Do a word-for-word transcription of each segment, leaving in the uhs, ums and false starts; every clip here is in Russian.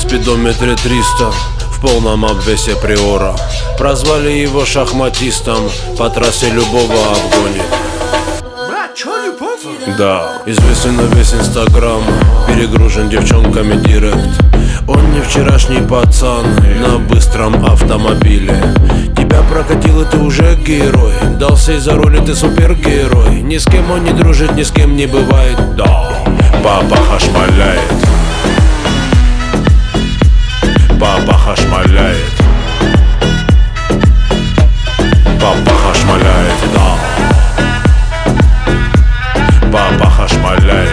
спидометре триста, в полном обвесе приора. Прозвали его шахматистом, по трассе любого обгонит. Да, известен на весь инстаграм, перегружен девчонками директ. Он не вчерашний пацан на быстром автомобиле. Тебя прокатил, и ты уже герой. Дался из-за роли, ты супергерой. Ни с кем он не дружит, ни с кем не бывает. Да, папа хашмаляет. Папа хашмаляет. Папа хашмаляет, да. Папа хашмаляет.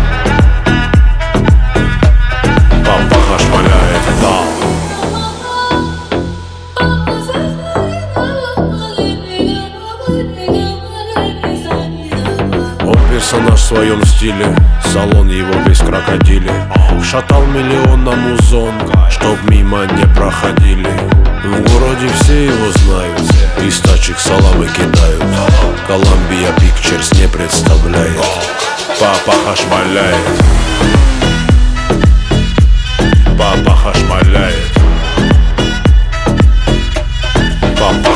Папа хашмаляет, да. Он персонаж в своем стиле, салон его весь крокодили. Шатал миллион на музон, чтоб мимо не проходили. В городе все его знают, из тачек саламы кидают. Columbia Pictures не представляет. Папа хашмаляет. Папа хашмаляет. Папа